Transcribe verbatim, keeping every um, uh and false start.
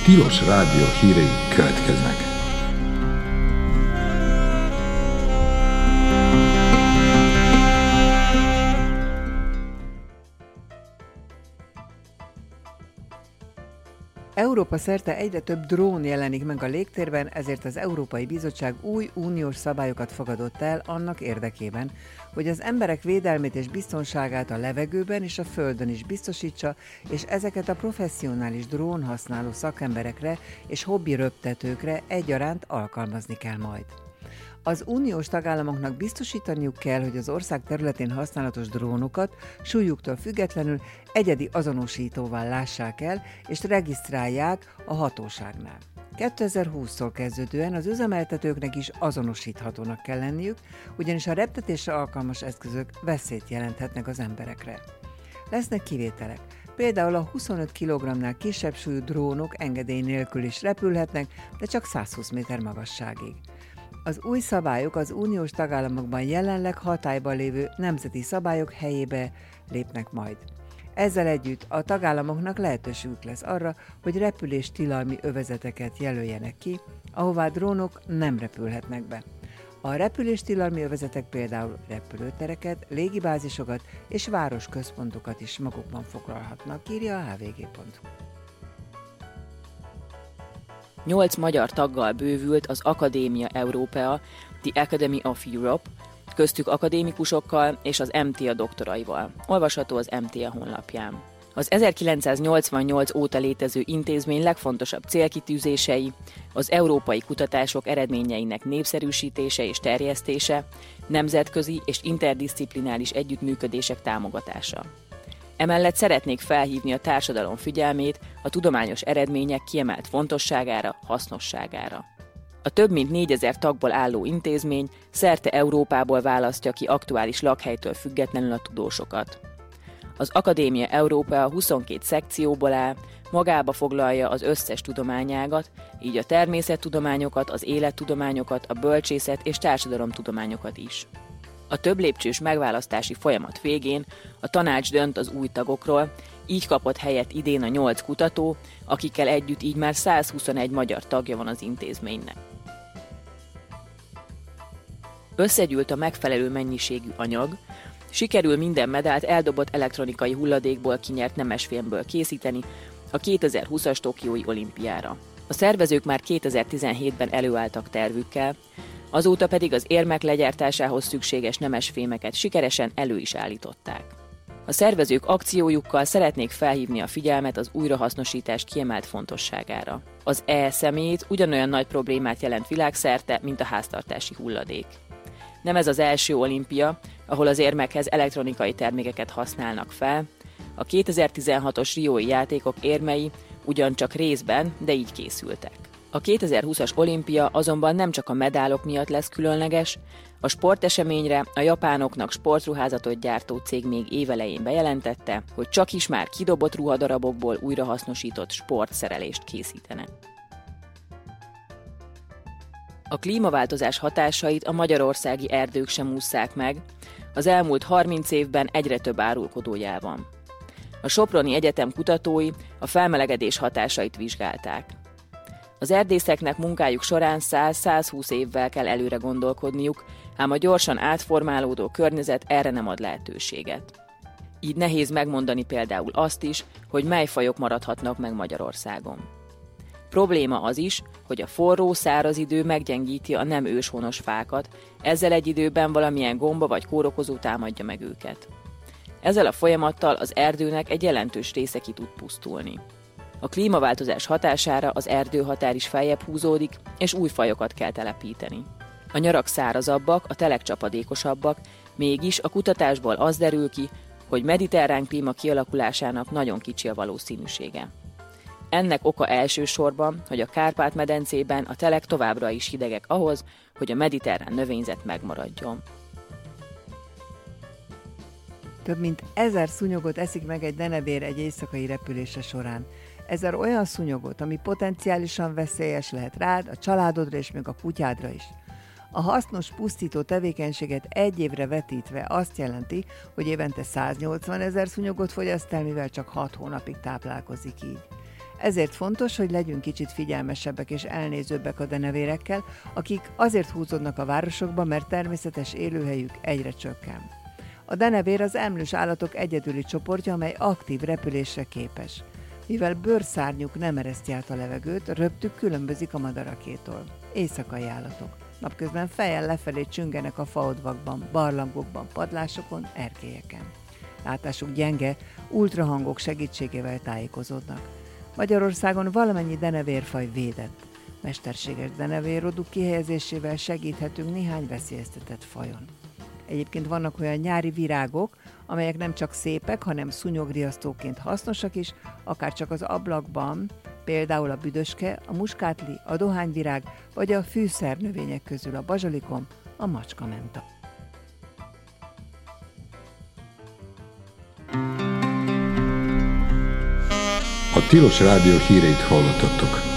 Tilos Rádió hírei következnek. Európa szerte egyre több drón jelenik meg a légtérben, ezért az Európai Bizottság új uniós szabályokat fogadott el annak érdekében, hogy az emberek védelmét és biztonságát a levegőben és a földön is biztosítsa, és ezeket a professzionális drón használó szakemberekre és hobbi röptetőkre egyaránt alkalmazni kell majd. Az uniós tagállamoknak biztosítaniuk kell, hogy az ország területén használatos drónokat súlyuktól függetlenül egyedi azonosítóval lássák el, és regisztrálják a hatóságnál. kétezer-húsztól kezdődően az üzemeltetőknek is azonosíthatónak kell lenniük, ugyanis a reptetésre alkalmas eszközök veszélyt jelenthetnek az emberekre. Lesznek kivételek. Például a huszonöt kilogrammnál kisebb súlyú drónok engedély nélkül is repülhetnek, de csak százhúsz méter magasságig. Az új szabályok az uniós tagállamokban jelenleg hatályban lévő nemzeti szabályok helyébe lépnek majd. Ezzel együtt a tagállamoknak lehetőségük lesz arra, hogy repüléstilalmi övezeteket jelöljenek ki, ahová drónok nem repülhetnek be. A repüléstilalmi övezetek például repülőtereket, légibázisokat és városközpontokat is magukban foglalhatnak, írja a há vé gé pont hú. Nyolc magyar taggal bővült az Academia Europaea, The Academy of Europe, köztük akadémikusokkal és az em té á doktoraival. Olvasható az em té á honlapján. Az ezerkilencszáznyolcvannyolc óta létező intézmény legfontosabb célkitűzései az európai kutatások eredményeinek népszerűsítése és terjesztése, nemzetközi és interdiszciplináris együttműködések támogatása. Emellett szeretnék felhívni a társadalom figyelmét a tudományos eredmények kiemelt fontosságára, hasznosságára. A több mint négyezer tagból álló intézmény szerte Európából választja ki aktuális lakhelytől függetlenül a tudósokat. Az Academia Europaea huszonkét szekcióból áll, magába foglalja az összes tudományágat, így a természettudományokat, az élettudományokat, a bölcsészet és társadalomtudományokat is. A több lépcsős megválasztási folyamat végén a tanács dönt az új tagokról, így kapott helyet idén a nyolc kutató, akikkel együtt így már százhuszonegy magyar tagja van az intézménynek. Összegyűlt a megfelelő mennyiségű anyag, sikerül minden medált eldobott elektronikai hulladékból kinyert nemesfémből készíteni a kétezer-húszas tokiói olimpiára. A szervezők már kétezer-tizenhétben előálltak tervükkel, azóta pedig az érmek legyártásához szükséges nemesfémeket sikeresen elő is állították. A szervezők akciójukkal szeretnék felhívni a figyelmet az újrahasznosítás kiemelt fontosságára. Az e-szemét ugyanolyan nagy problémát jelent világszerte, mint a háztartási hulladék. Nem ez az első olimpia, ahol az érmekhez elektronikai termékeket használnak fel. A kétezer-tizenhatos riói játékok érmei ugyancsak részben, de így készültek. A kétezer-húszas olimpia azonban nem csak a medálok miatt lesz különleges, a sporteseményre a japánoknak sportruházatot gyártó cég még évelején bejelentette, hogy csak is már kidobott ruhadarabokból újrahasznosított sportszerelést készítenek. A klímaváltozás hatásait a magyarországi erdők sem ússzák meg, az elmúlt harminc évben egyre több árulkodójá van. A Soproni Egyetem kutatói a felmelegedés hatásait vizsgálták. Az erdészeknek munkájuk során száz-százhúsz évvel kell előre gondolkodniuk, ám a gyorsan átformálódó környezet erre nem ad lehetőséget. Így nehéz megmondani például azt is, hogy mely fajok maradhatnak meg Magyarországon. Probléma az is, hogy a forró, száraz idő meggyengíti a nem őshonos fákat, ezzel egy időben valamilyen gomba vagy kórokozó támadja meg őket. Ezzel a folyamattal az erdőnek egy jelentős része ki tud pusztulni. A klímaváltozás hatására az erdőhatár is feljebb húzódik, és új fajokat kell telepíteni. A nyarak szárazabbak, a telek csapadékosabbak, mégis a kutatásból az derül ki, hogy mediterrán klíma kialakulásának nagyon kicsi a valószínűsége. Ennek oka elsősorban, hogy a Kárpát-medencében a telek továbbra is hidegek ahhoz, hogy a mediterrán növényzet megmaradjon. Több mint ezer szúnyogot eszik meg egy denevér egy éjszakai repülése során. Ezer olyan szúnyogot, ami potenciálisan veszélyes lehet rád, a családodra és még a kutyádra is. A hasznos pusztító tevékenységet egy évre vetítve azt jelenti, hogy évente száznyolcvan ezer szúnyogot fogyaszt el, mivel csak hat hónapig táplálkozik így. Ezért fontos, hogy legyünk kicsit figyelmesebbek és elnézőbbek a denevérekkel, akik azért húzódnak a városokba, mert természetes élőhelyük egyre csökken. A denevér az emlős állatok egyedüli csoportja, amely aktív repülésre képes. Mivel bőrszárnyuk nem ereszti át a levegőt, röptük különbözik a madarakétól. Éjszakai állatok. Napközben fejjel lefelé csüngenek a faodvakban, barlangokban, padlásokon, erkélyeken. Látásuk gyenge, ultrahangok segítségével tájékozódnak. Magyarországon valamennyi denevérfaj védett. Mesterséges denevérroduk kihelyezésével segíthetünk néhány veszélyeztetett fajon. Egyébként vannak olyan nyári virágok, amelyek nem csak szépek, hanem szúnyogriasztóként hasznosak is, akár csak az ablakban, például a büdöske, a muskátli, a dohányvirág, vagy a fűszernövények közül a bazsalikom, a macskamenta. A Tilos Rádió híreit hallottattok.